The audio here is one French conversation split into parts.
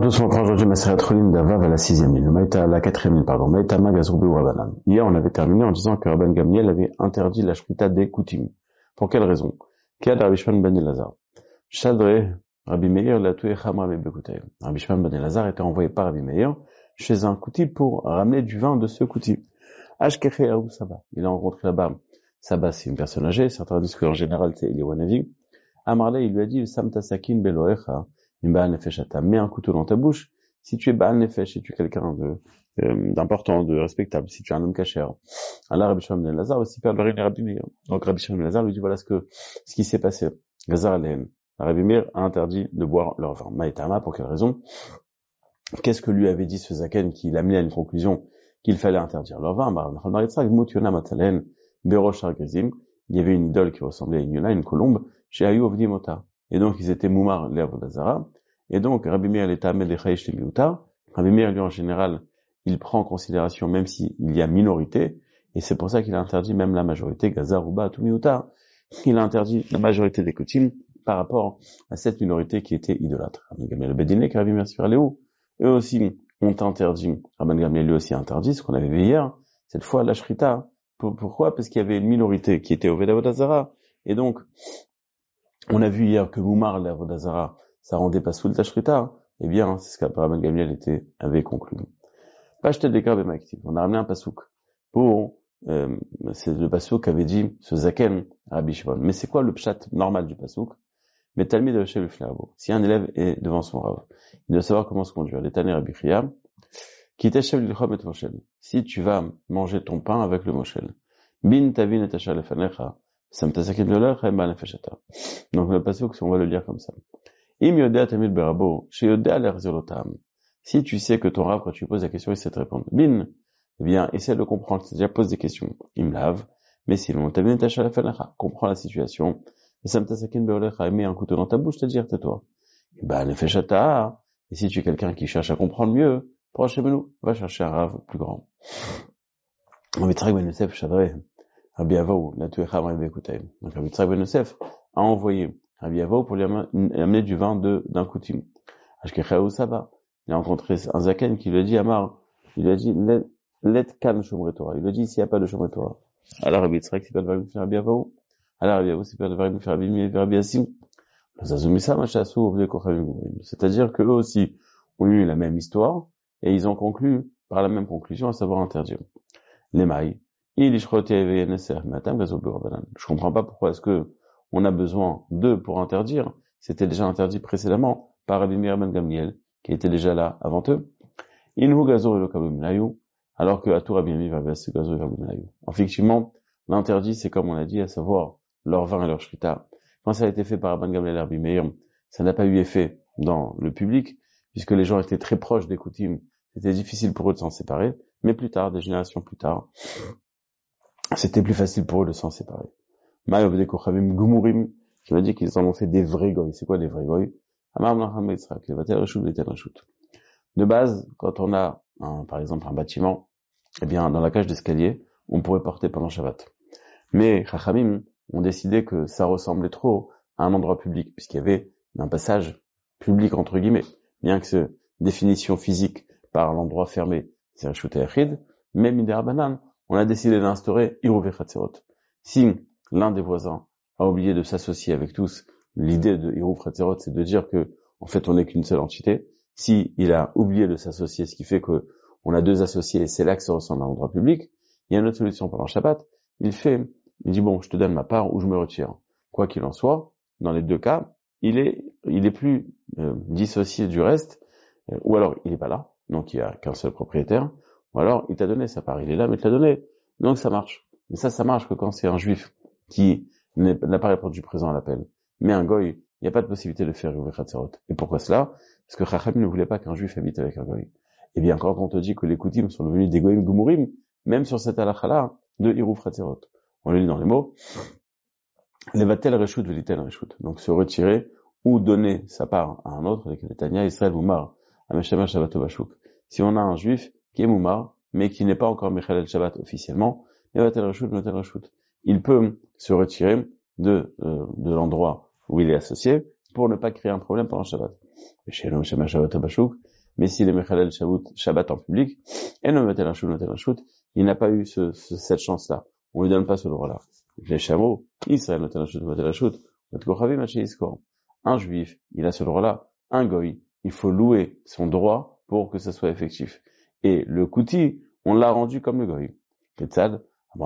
tous, on prend aujourd'hui Maseret Cholin d'Avav à la 6e ligne, à la 4e ligne, pardon. Maïtama Gazroubi ou Abanan. Hier, on avait terminé en disant que Rabban Gamliel avait interdit la shrita des Koutim. Pour quelle raison? Kiad Rabbi Shimon ben Elazar. Shadre Rabbi Meir la toué Cham Rabbi Bekoutev. Rabbi Shimon ben Elazar était envoyé par Rabbi Meir chez un Kouti pour ramener du vin de ce Kouti. Ashkeche Aou Saba. Il a rencontré là-bas. Saba, c'est une personne âgée. Certains disent qu'en général, c'est Eliwanavi. Amarle, il lui a dit, Sam Tasakin Beloecha. Mets un couteau dans ta bouche. Si tu es Baal Nefesh, si tu es quelqu'un d'important, de respectable, si tu es un homme caché. Alors Rabbi Shimon ben Elazar aussi perd le Rabbi Meir. Donc Rabbi Shimon ben Elazar lui dit voilà ce qui s'est passé. Gazar Alehem. Rabbi Meir a interdit de boire leur vin. Maïtama, pour quelle raison? Qu'est-ce que lui avait dit ce Zaken qui l'a amené à une conclusion qu'il fallait interdire leur vin? Il y avait une idole qui ressemblait à une yona, une colombe, chez Ayu Ovdi Mota. Et donc, ils étaient moumar les avodazara. Et donc, Rabbi Meir est amed de chayish les mioutar. Rabbi Meir, lui, en général, il prend en considération même s'il y a minorité. Et c'est pour ça qu'il a interdit même la majorité, Gazar, Uba, tout mioutar. Il a interdit la majorité des coutumes par rapport à cette minorité qui était idolâtre. Rabbi Gamliel le Bédiné, Rabbi Meir sur Léo. Eux aussi ont interdit, Rabbi Gamliel lui aussi a interdit, ce qu'on avait vu hier, cette fois, la shrita. Pourquoi? Parce qu'il y avait une minorité qui était au Vedavodazara. Et donc, on a vu hier que Moumar, l'Avodazara, ça rendait pas sous le Tashrita. Eh bien, c'est ce qu'Abraham Gamliel avait conclu. Pashtel des Grabes Maktiv. On a ramené un pasouk pour, c'est le pasouk qu'avait dit ce Zaken à Rabbi Shimon. Mais c'est quoi le pshat normal du pasouk? Mais Talmid de le Flerbo. Si un élève est devant son rav, il doit savoir comment se conduire. Les Taner Rabbi Chia, qui t'achève l'ilchom et moshel. Si tu vas manger ton pain avec le moshel. Bin tavin et tachal lefanecha. Donc le pasuk, on va le lire comme ça. Si tu sais que ton rab, quand tu poses la question, il sait te répondre. Bin, eh bien, essaie de comprendre, c'est-à-dire pose des questions. Il me lave, mais sinon, comprends la situation. Mets un couteau dans ta bouche, c'est-à-dire tais-toi. Et si tu es quelqu'un qui cherche à comprendre mieux, proche-nous, va chercher un rab plus grand. Rabbi Avaou, la tuecha Rabbi Bekoutev. Donc Rabbi Yitzhak ben Yosef a envoyé Rabbi Avaou pour lui amener du vin d'un coutume. Ashkechaou Saba. Il a rencontré un Zaken qui lui a dit Amar, il lui a dit let kan shomre Torah. Il lui a dit s'il n'y a pas de shomre Torah. Alors Rabbi Yitzhak c'est pas de faire Rabbi Avaou. Alors Rabbi Avaou c'est pas de faire Rabbi Yassim. C'est-à-dire que eux aussi ont eu la même histoire et ils ont conclu par la même conclusion, à savoir interdire. Les mailles. Je comprends pas pourquoi est-ce que on a besoin d'eux pour interdire. C'était déjà interdit précédemment par Rabbi Meir ben Gamliel, qui était déjà là avant eux. Alors que à tout Rabbi Meir va se gazo et effectivement, l'interdit, c'est comme on a dit, à savoir leur vin et leur shrita. Quand ça a été fait par Rabbi Gamliel et Rabbi Meir, ça n'a pas eu effet dans le public, puisque les gens étaient très proches des coutumes. C'était difficile pour eux de s'en séparer, mais plus tard, des générations plus tard, c'était plus facile pour eux de s'en séparer. Maïov des Kochavim Gumurim, qui m'a dit qu'ils en ont fait des vrais goy. C'est quoi des vrais goy? De base, quand on a, par exemple, un bâtiment, eh bien, dans la cage d'escalier, on pourrait porter pendant Shabbat. Mais Chachamim ont décidé que ça ressemblait trop à un endroit public, puisqu'il y avait un passage public, entre guillemets, bien que cette définition physique par l'endroit fermé, c'est Reshut Yachid, même Midera Banan, on a décidé d'instaurer Iruv Chatzerot. Si l'un des voisins a oublié de s'associer avec tous, l'idée de Iruv Chatzerot, c'est de dire que, en fait, on n'est qu'une seule entité. Si il a oublié de s'associer, ce qui fait que on a deux associés et c'est là que ça ressemble à un endroit public, il y a une autre solution pendant Shabbat. Il dit bon, je te donne ma part ou je me retire. Quoi qu'il en soit, dans les deux cas, il est plus dissocié du reste, ou alors il est pas là, donc il y a qu'un seul propriétaire. Ou alors, il t'a donné sa part, il est là, mais il te l'a donné. Donc, ça marche. Mais ça marche que quand c'est un juif qui n'a pas répondu présent à l'appel. Mais un goy, il n'y a pas de possibilité de faire Iruv Chatzerot. Et pourquoi cela? Parce que Chachamim ne voulait pas qu'un juif habite avec un goy. Eh bien, quand on te dit que les Koutim sont devenus des goyim gumurim, même sur cette halakha-là, de Iruv Chatzerot. On le lit dans les mots. Levatel reshut velitel reshut. Donc, se retirer ou donner sa part à un autre, avec les Tanya, Israël Moumar, Ameshama Shabbat Bashuk. Si on a un juif qui est Moumar, mais qui n'est pas encore Mechal el Shabbat officiellement, il peut se retirer de l'endroit où il est associé pour ne pas créer un problème pendant Shabbat. chez l'homme, chez Shavat Abashuk, mais s'il est Mechalel Shabbat en public, et notel un shoot, il n'a pas eu cette chance-là. On lui donne pas ce droit-là. Les chameaux, Israël notel un shoot, un juif, il a ce droit-là. Un goy, il faut louer son droit pour que ça soit effectif. Et le kouti, on l'a rendu comme le goy. Ketzad,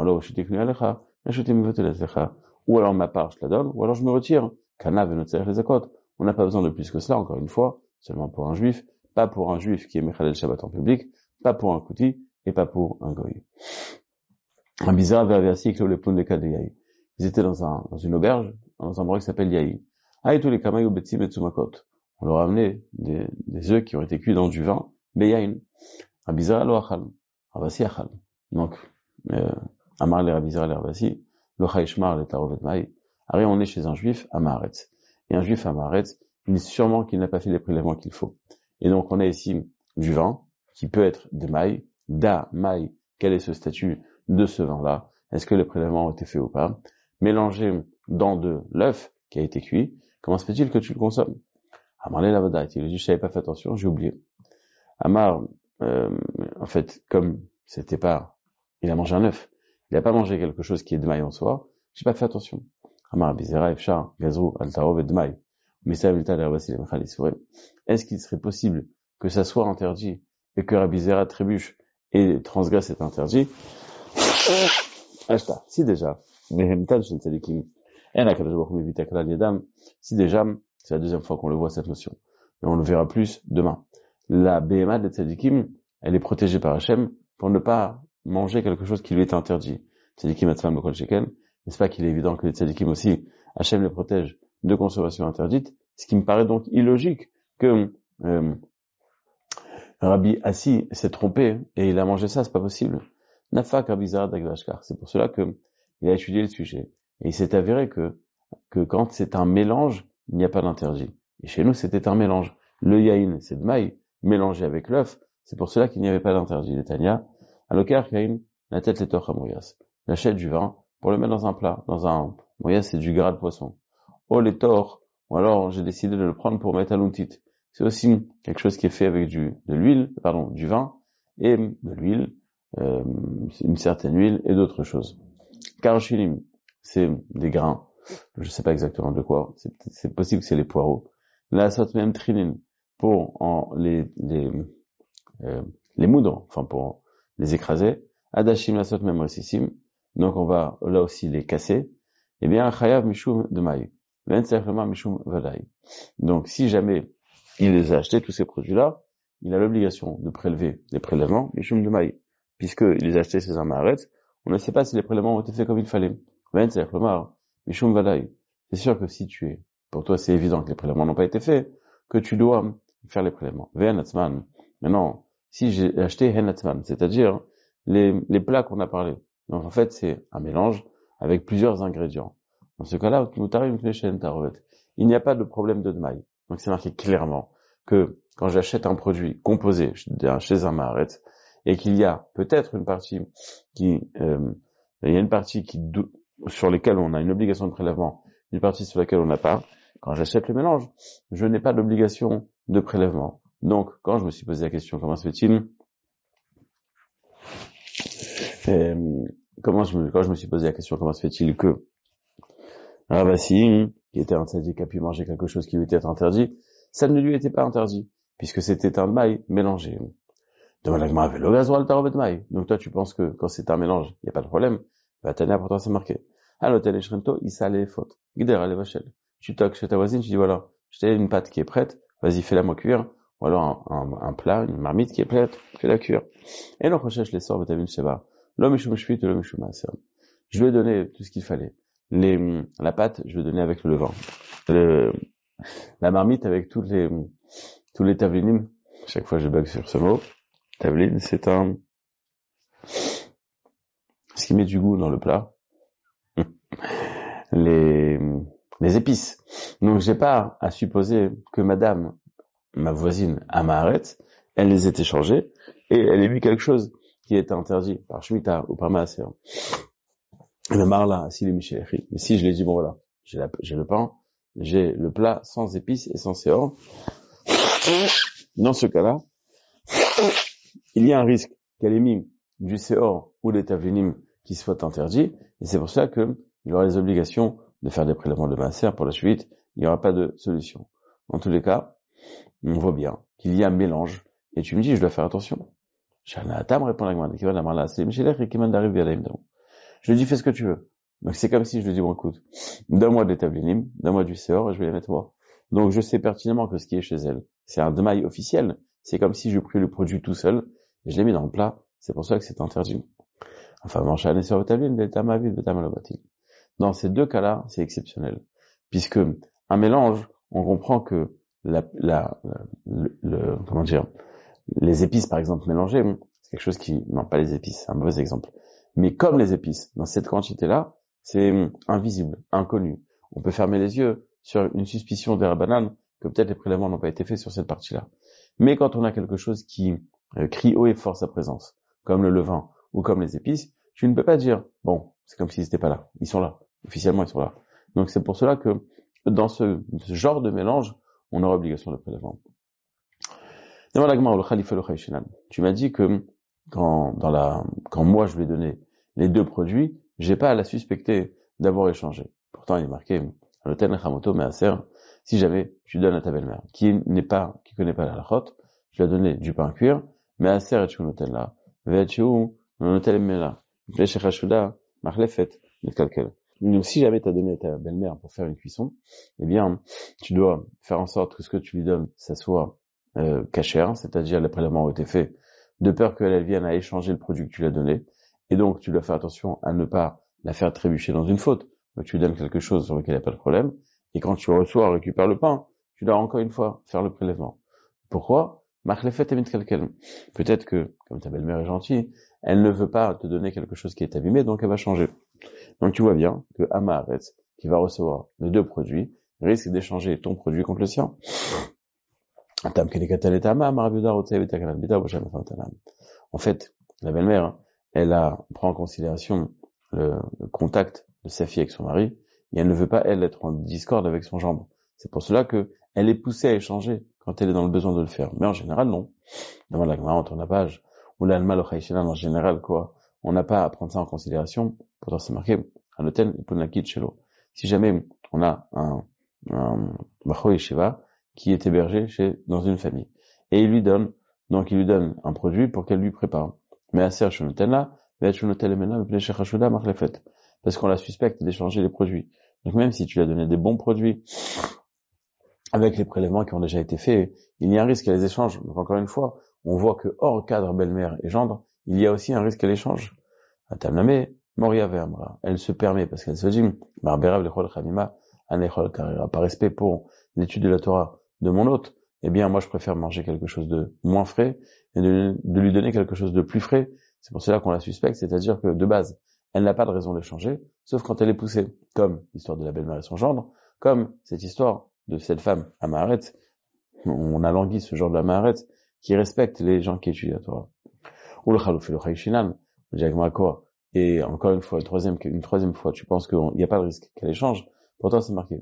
ou alors ma part, je la donne, ou alors je me retire. Kana venotzerech les zakot. On n'a pas besoin de plus que cela, encore une fois, seulement pour un juif, pas pour un juif qui est Mechalel Shabbat en public, pas pour un kouti, et pas pour un goy. Un bizarre vers Versi, le pont de Kad de Yaï. Ils étaient dans une auberge, dans un endroit qui s'appelle Yaï. Tous les kamayou betzim et tsumakot. On leur a amené des œufs qui ont été cuits dans du vin, beyaïn. Rabizara lo achal. Ravasi achal. Donc, Amar le Rabizara le Ravasi, lo chaishmar le tarovet maï. Arrête, on est chez un juif à Maaretz. Et un juif à Maaretz, il dit sûrement qu'il n'a pas fait les prélèvements qu'il faut. Et donc, on a ici du vin, qui peut être de maï, da maï. Quel est ce statut de ce vin-là? Est-ce que les prélèvements ont été faits ou pas? Mélangé dans de l'œuf qui a été cuit, comment se fait-il que tu le consommes? Amar le Lavada, il a dit, je n'avais pas fait attention, j'ai oublié. Amar, en fait, comme c'était pas, il a mangé un œuf, il n'a pas mangé quelque chose qui est de maï en soi, j'ai pas fait attention. Amar bizera efshar gazrou altarov et de maï. Est-ce qu'il serait possible que ça soit interdit et que Rabbi Zera trébuche et transgresse cet interdit? Si déjà, si déjà, c'est la deuxième fois qu'on le voit cette notion, et on le verra plus demain. La BMA de Tzadikim, elle est protégée par Hachem pour ne pas manger quelque chose qui lui est interdit. Tzadikim atzvam b'kol shekel, n'est-ce pas qu'il est évident que les Tzadikim aussi, Hachem les protège de consommation interdite, ce qui me paraît donc illogique que Rabbi Assi s'est trompé et il a mangé ça, c'est pas possible. Nafak Rabbi Zara d'Agvashkar, c'est pour cela que il a étudié le sujet. Et il s'est avéré que quand c'est un mélange, il n'y a pas d'interdit. Et chez nous, c'était un mélange. Le yaïn, c'est de maï, mélangé avec l'œuf. C'est pour cela qu'il n'y avait pas d'interdit. Les Tanya, alokar yaïn, la tête les torch moyas. Il achète du vin pour le mettre dans un plat. Moyas, c'est du gras de poisson. Oh, les torts. Ou alors, j'ai décidé de le prendre pour mettre à l'untit. C'est aussi quelque chose qui est fait avec du vin et de l'huile, une certaine huile et d'autres choses. Karoshilim, c'est des grains. Je sais pas exactement de quoi. C'est possible que c'est les poireaux. La sot même trilin pour les moudre, enfin pour les écraser. Adashim la sot même ressissim. Donc on va là aussi les casser. Eh bien, chayav mishum de maï. Mishum vadai. Donc si jamais il les a achetés, tous ces produits-là, il a l'obligation de prélever les prélèvements mishum de maï. Puisqu'il les a achetés chez un maaretz, on ne sait pas si les prélèvements ont été faits comme il fallait. Mishum vadai. C'est sûr que si pour toi c'est évident que les prélèvements n'ont pas été faits, que tu dois faire les prélèvements. Ve'anatzman. Maintenant, si j'ai acheté henatzman, c'est-à-dire les plats qu'on a parlé. Donc en fait, c'est un mélange avec plusieurs ingrédients. Dans ce cas-là, il n'y a pas de problème de maï. Donc c'est marqué clairement que quand j'achète un produit composé chez un maaretz et qu'il y a peut-être une partie sur lesquelles on a une obligation de prélèvement, une partie sur laquelle on n'a pas. Quand j'achète le mélange, je n'ai pas d'obligation de prélèvement. Donc, quand je me suis posé la question, comment se fait-il quand je me suis posé la question, comment se fait-il que Ravasi, qui était un tzaddik, a pu manger quelque chose qui lui était interdit, ça ne lui était pas interdit, puisque c'était un maï mélangé. Donc toi, tu penses que quand c'est un mélange, il n'y a pas de problème. Bah, Tania, pourtant, c'est marqué. À l'hôtel et Shrento, il s'allait faute. Guidera les vachel. Tu toques chez ta voisine, tu dis voilà, je t'ai une pâte qui est prête, vas-y, fais-la moi cuire. Ou alors un plat, une marmite qui est prête, fais-la cuire. Et l'on recherche les sorts, vitamine Sheba. L'homme mishum shvit, l'homme mishum maaser. Je lui ai donné tout ce qu'il fallait. La pâte, je lui ai donné avec le levain. La marmite avec tous les tavlinim. Chaque fois, je bug sur ce mot. Tavlin, c'est ce qui met du goût dans le plat. Les épices. Donc, j'ai pas à supposer que madame, ma voisine, à Maaretz, elle les ait échangées et elle ait mis quelque chose qui est interdit par Shemitah ou par Maaser. Le marla, s'il est Michel. Mais si je lui ai dit, bon voilà, j'ai le pain, j'ai le plat sans épices et sans séor, Dans ce cas-là, il y a un risque qu'elle ait mis du séor ou des tavlinim qui soit interdit, et c'est pour ça qu'il aura les obligations de faire des prélèvements de maaser pour la suite. Il n'y aura pas de solution. En tous les cas, on voit bien qu'il y a un mélange, et tu me dis, je dois faire attention. Shanatam répond la Gemara, je lui dis, fais ce que tu veux. Donc c'est comme si je lui dis, bon écoute, donne-moi des tavlinim, donne-moi du séor, et je vais les mettre moi. Donc je sais pertinemment que ce qui est chez elle, c'est un demail officiel. C'est comme si je pris le produit tout seul, et je l'ai mis dans le plat. C'est pour ça que c'est interdit. Enfin, dans ces deux cas-là, c'est exceptionnel. Puisque un mélange, on comprend que comment dire, les épices, par exemple, mélangées, c'est quelque chose qui, non, pas les épices, c'est un mauvais exemple. Mais comme les épices, dans cette quantité-là, c'est invisible, inconnu. On peut fermer les yeux sur une suspicion des banane que peut-être les prélèvements n'ont pas été faits sur cette partie-là. Mais quand on a quelque chose qui crie haut et fort sa présence, comme le levain ou comme les épices, tu ne peux pas dire, bon, c'est comme s'ils n'étaient pas là. Ils sont là. Officiellement, ils sont là. Donc c'est pour cela que dans ce genre de mélange, on aura obligation de prélèvement. Tu m'as dit que quand moi je lui ai donné les deux produits, j'ai pas à la suspecter d'avoir échangé. Pourtant, il est marqué, si jamais tu donnes à ta belle-mère, qui connaît pas la halachot, je lui ai donné du pain cuir, mais aser et tu noten là, donc, si jamais tu as donné à ta belle-mère pour faire une cuisson, eh bien, tu dois faire en sorte que ce que tu lui donnes, ça soit cachère, c'est-à-dire les prélèvements ont été faits de peur qu'elle vienne à échanger le produit que tu lui as donné, et donc tu dois faire attention à ne pas la faire trébucher dans une faute. Donc tu lui donnes quelque chose sur lequel il n'y a pas de problème, et quand tu reçois, récupère le pain, tu dois encore une fois faire le prélèvement. Pourquoi? Peut-être que, comme ta belle-mère est gentille, elle ne veut pas te donner quelque chose qui est abîmé, donc elle va changer. Donc tu vois bien que Amaharet, qui va recevoir les deux produits, risque d'échanger ton produit contre le sien. En fait, la belle-mère, prend en considération le contact de sa fille avec son mari, et elle ne veut pas, elle, être en discorde avec son gendre. C'est pour cela que elle est poussée à échanger quand elle est dans le besoin de le faire. Mais en général, non. Dans la Gemara, on tourne la page. Ou l'alma en général, quoi. On n'a pas à prendre ça en considération. Pourtant, c'est marqué, un hôtel, Ponakit Shelo. Si jamais on a un Bacho Yeshiva qui est hébergé dans une famille, et il lui donne un produit pour qu'elle lui prépare. Mais à Serge Shonotena, parce qu'on la suspecte d'échanger les produits. Donc même si tu lui as donné des bons produits, avec les prélèvements qui ont déjà été faits, il y a un risque qu'elle les échange. Donc encore une fois, on voit que hors cadre belle-mère et gendre, il y a aussi un risque qu'elle échange. Elle se permet, parce qu'elle se dit, par respect pour l'étude de la Torah de mon hôte, eh bien moi je préfère manger quelque chose de moins frais et de lui donner quelque chose de plus frais. C'est pour cela qu'on la suspecte, c'est-à-dire que de base, elle n'a pas de raison d'échanger, sauf quand elle est poussée, comme l'histoire de la belle-mère et son gendre, comme cette histoire de cette femme à Maharet. On a langui ce genre de la Maharet qui respecte les gens qui étudient la Torah. Ou le Chalouf et le Chaïchinan, et encore une fois, une troisième fois, tu penses qu'il n'y a pas de risque qu'elle échange, pourtant c'est marqué.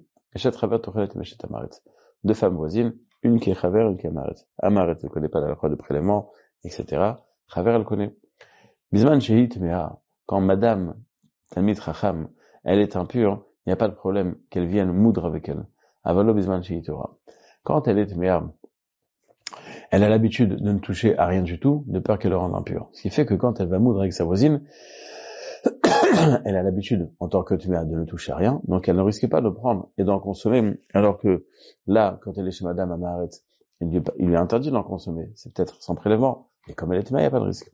Deux femmes voisines, une qui est Chaver, une qui est Amaret. Amaret, elle ne connaît pas la loi de prélèvement, etc. Chaver, elle connaît. Bisman Shehit Mea, quand Madame Talmid Chacham, elle est impure, il n'y a pas de problème qu'elle vienne moudre avec elle. Avalo Bisman Shehit Ora. Quand elle est Mea, elle a l'habitude de ne toucher à rien du tout, de peur qu'elle le rende impure. Ce qui fait que quand elle va moudre avec sa voisine, elle a l'habitude, en tant que Tméa, de ne toucher à rien, donc elle ne risque pas de prendre et d'en consommer, alors que là, quand elle est chez Madame Amaret, il lui est interdit d'en consommer, c'est peut-être sans prélèvement, et comme elle est Tméa, il n'y a pas de risque.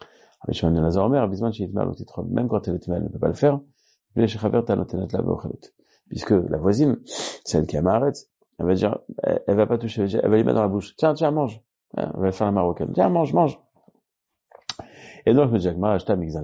Même quand elle est Tméa, elle ne peut pas le faire, puisque la voisine, celle qui est Amaret, elle va dire, elle va pas toucher, elle va lui mettre dans la bouche, tiens, mange, elle va faire la marocaine, tiens, mange. Et donc, le Jagmar,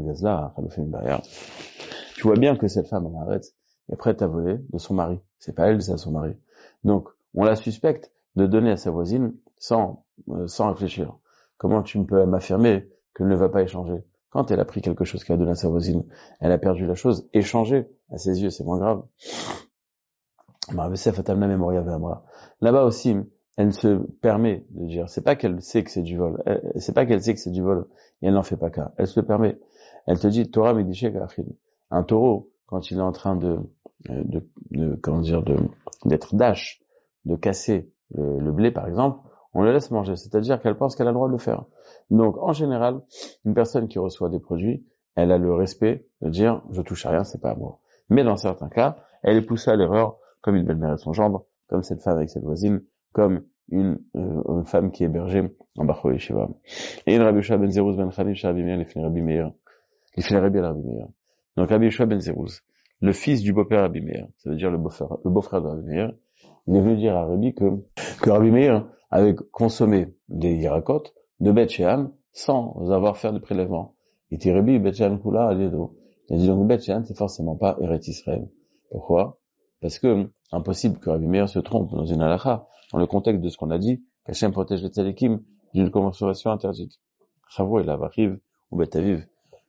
tu vois bien que cette femme, elle arrête, est prête à voler de son mari. C'est pas elle, c'est à son mari. Donc, on la suspecte de donner à sa voisine sans réfléchir. Comment tu peux m'affirmer qu'elle ne va pas échanger? Quand elle a pris quelque chose qu'elle a donné à sa voisine, elle a perdu la chose. Échanger, à ses yeux, c'est moins grave. Là-bas aussi, elle se permet de dire, c'est pas qu'elle sait que c'est du vol, c'est pas qu'elle sait que c'est du vol, et elle n'en fait pas cas. Elle se le permet. Elle te dit, Torah Medishek Achil. Un taureau, quand il est en train comment dire, d'être dash, de casser le blé, par exemple, on le laisse manger. C'est-à-dire qu'elle pense qu'elle a le droit de le faire. Donc, en général, une personne qui reçoit des produits, elle a le respect de dire, je touche à rien, c'est pas à moi. Mais dans certains cas, elle est poussée à l'erreur, comme une belle-mère et son gendre, comme cette femme avec cette voisine, comme une femme qui est hébergée en Bachou Yeshiva. Et une Rabbi Yoshua ben Zeruz ben Chaviv Rabbi Meir, les Rabbi Meir. Les Rabbi Rabbi Meir. Donc Rabbi Yoshua ben Zeruz, le fils du beau-père Rabbi Meir, ça veut dire le beau-frère de Rabbi Meir, il est venu dire à Rabbi que Rabbi Meir avait consommé des Yirakot de Bet Shean sans avoir fait de prélèvement. Il dit Rabbi Bet Shean Kula Aledo. Il a dit donc Bet Shean c'est forcément pas Eretz Israël. Pourquoi? Parce que impossible que Rabbi Meir se trompe dans une halakha, dans le contexte de ce qu'on a dit, qu'Hachem protège les tzadikim d'une consommation interdite. Chavo et la Vachiv ou Bet Aviv.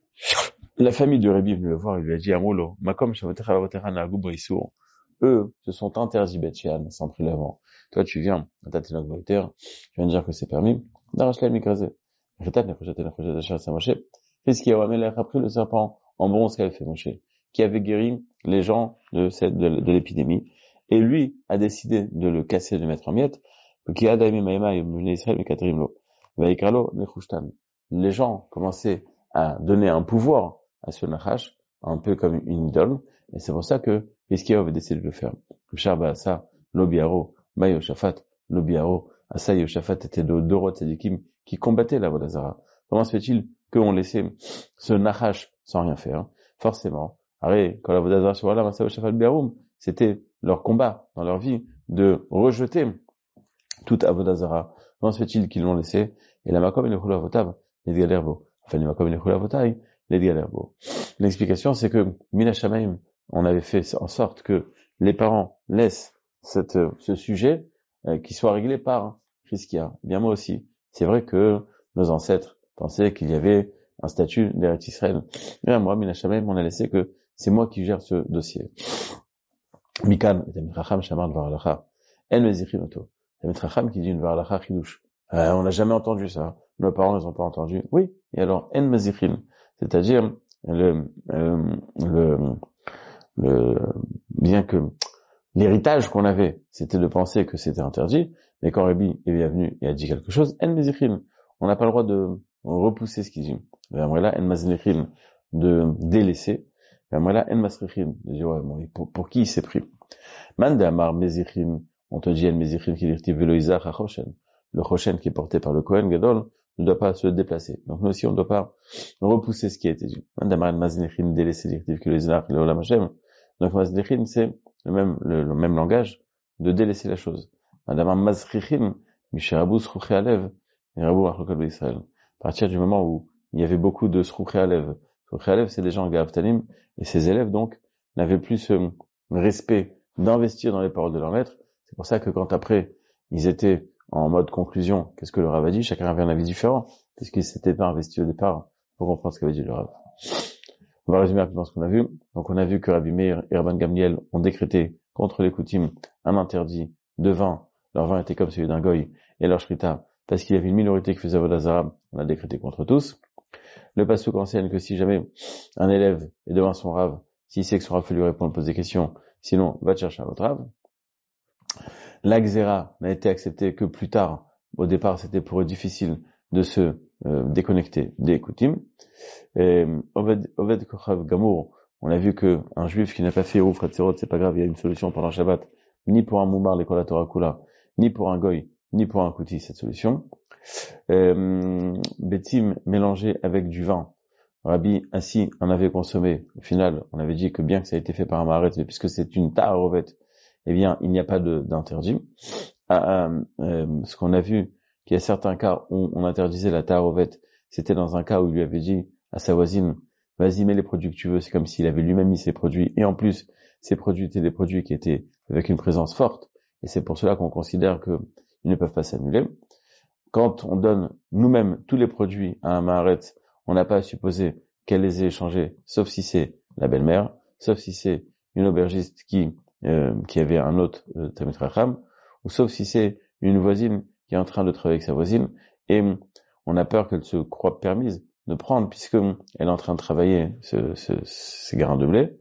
La famille de Rabbi est venue le voir, il lui a dit Amolo, Makom Shavotecha Lavotera Nagu Brissour. Eux se sont interdits Bet Shean sans prélèvement. Toi tu viens, Tatinok Volter, tu viens de dire que c'est permis. Darashla Mikrazé. Ritat Nefoshet Nefoshet Asher Samoshe. Qu'est-ce qui a pris le serpent en bronze qu'avait fait Moshe, qui avait guéri les gens de l'épidémie, et lui a décidé de le casser, de le mettre en miettes, qui a daimé Maïma et Israël et Katrimlo. Vaikralo Nechushtan. Les gens commençaient à donner un pouvoir à ce Nachash, un peu comme une idole, et c'est pour ça que Hiskiyahu avait décidé de le faire. Sharba Asa, Lobiaro, Mayoshafat, Lobiaro, Asa Yoshafat étaient deux rois tzadikim qui combattaient la Vodazara. Comment se fait-il qu'on laissait ce Nachash sans rien faire? Forcément. Arrête, quand la Vodazara sur Allah, Asa Yoshafat Biaroum, c'était leur combat dans leur vie de rejeter toute Avodazara. Comment se fait-il qu'ils l'ont laissé? Et la Makom et le Chula Votav, les Galerbo. Enfin, les Makom et le Chula Votav, les Galerbo. L'explication, c'est que, Mina Shamaim, on avait fait en sorte que les parents laissent ce sujet, qui soit réglé par Chizkia. Bien moi aussi. C'est vrai que nos ancêtres pensaient qu'il y avait un statut d'Eretz Israël. Mais moi, Mina Shamaim, on a laissé que c'est moi qui gère ce dossier. Mikan, Racham Shamar Dvar Halacha. El Mezichin Oto. Racham qui dit une Dvar Halacha Chidush. On n'a jamais entendu ça. Nos parents, ils ont pas entendu. Oui. Et alors, El Mezichin. C'est-à-dire, bien que l'héritage qu'on avait, c'était de penser que c'était interdit, mais quand Rabbi est venu et a dit quelque chose, En Mezichin, on n'a pas le droit de repousser ce qu'il dit. En Mazichin, de délaisser. En Masrichin, de dire, ouais, bon, pour qui il s'est pris? Man de Amar Mezichin, on te dit En Mezichin qui dit Velo Isach HaChoshen. Le Choshen qui est porté par le Kohen Gadol ne doit pas se déplacer. Donc nous aussi, on ne doit pas repousser ce qui a été dit. Man de Amar Mazichin, délaisser l'irtif que le Isach, le Olam Hashem. Donc Mazichin, c'est le même langage de délaisser la chose. Madame Mazrichin, Misharabou Srouché Alev, et Rabou Achlokol Israël. À partir du moment où il y avait beaucoup de Srouché Alev. Srouché Alev, c'est des gens Gavtanim, et ces élèves, donc, n'avaient plus ce respect d'investir dans les paroles de leur maître. C'est pour ça que quand après, ils étaient en mode conclusion, qu'est-ce que le Rav a dit? Chacun avait un avis différent, parce qu'ils s'étaient pas investis au départ pour comprendre ce qu'avait dit le Rav. On va résumer rapidement ce qu'on a vu. Donc, on a vu que Rabbi Meir et Rabban Gamliel ont décrété contre les Koutim un interdit de vin. Leur vin était comme celui d'un goy, et leur shrita, parce qu'il y avait une minorité qui faisait Avodazara, on a décrété contre tous. Le pasuk enseigne que si jamais un élève est devant son Rav, s'il sait que son Rav peut lui répondre, pose des questions, sinon, va te chercher un autre Rav. La Xéra n'a été acceptée que plus tard. Au départ, c'était pour eux difficile de se déconnecter des Koutim. Oved Kochav Gamour, on a vu que un juif qui n'a pas fait Ouf Ratzerot, c'est pas grave, il y a une solution pendant Shabbat, ni pour un Moumar, l'école à Torah Kula, ni pour un Goy, ni pour un Kouti, cette solution. Betim mélangé avec du vin. Rabbi ainsi en avait consommé. Au final, on avait dit que bien que ça a été fait par un Maharet, mais puisque c'est une Ta'arovet, eh bien, il n'y a pas d'interdit. Ce qu'on a vu, qu'il y a certains cas où on interdisait la Ta'arovet, c'était dans un cas où il lui avait dit à sa voisine, vas-y, mets les produits que tu veux, c'est comme s'il avait lui-même mis ses produits, et en plus, ces produits étaient des produits qui étaient avec une présence forte, et c'est pour cela qu'on considère qu'ils ne peuvent pas s'annuler. Quand on donne nous-mêmes tous les produits à un Maharet, on n'a pas à supposer qu'elle les ait échangés, sauf si c'est la belle-mère, sauf si c'est une aubergiste qui avait un autre Talmid Chacham, ou sauf si c'est une voisine qui est en train de travailler avec sa voisine, et on a peur qu'elle se croie permise de prendre, puisque elle est en train de travailler ces grains de blé.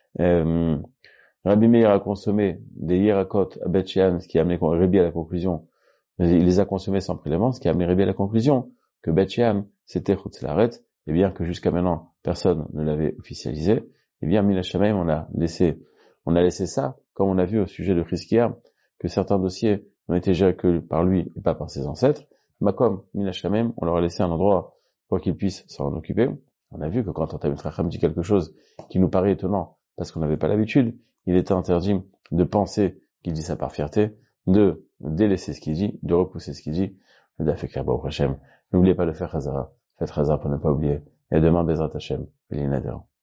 Rabbi Meir a consommé des Yerakot à Bet Shean, ce qui a amené Rabbi à la conclusion, il les a consommés sans prélèvement, ce qui a amené Rabbi à la conclusion que Bet Shean, c'était Chutz La'aretz, et bien que jusqu'à maintenant, personne ne l'avait officialisé, et bien, Min HaShamayim, on a laissé ça, comme on a vu au sujet de Chizkiah, que certains dossiers n'ont été gérés que par lui et pas par ses ancêtres. Makom, Min HaShamayim, on leur a laissé un endroit pour qu'ils puissent s'en occuper. On a vu que quand Talmid Chacham dit quelque chose qui nous paraît étonnant, parce qu'on n'avait pas l'habitude, il était interdit de penser qu'il dit ça par fierté, de délaisser ce qu'il dit, de repousser ce qu'il dit, d'affaire Baruch Hashem. N'oubliez pas de faire Chazara. Faites Chazara pour ne pas oublier. Et demain, Bezrat Hashem, Elinadera.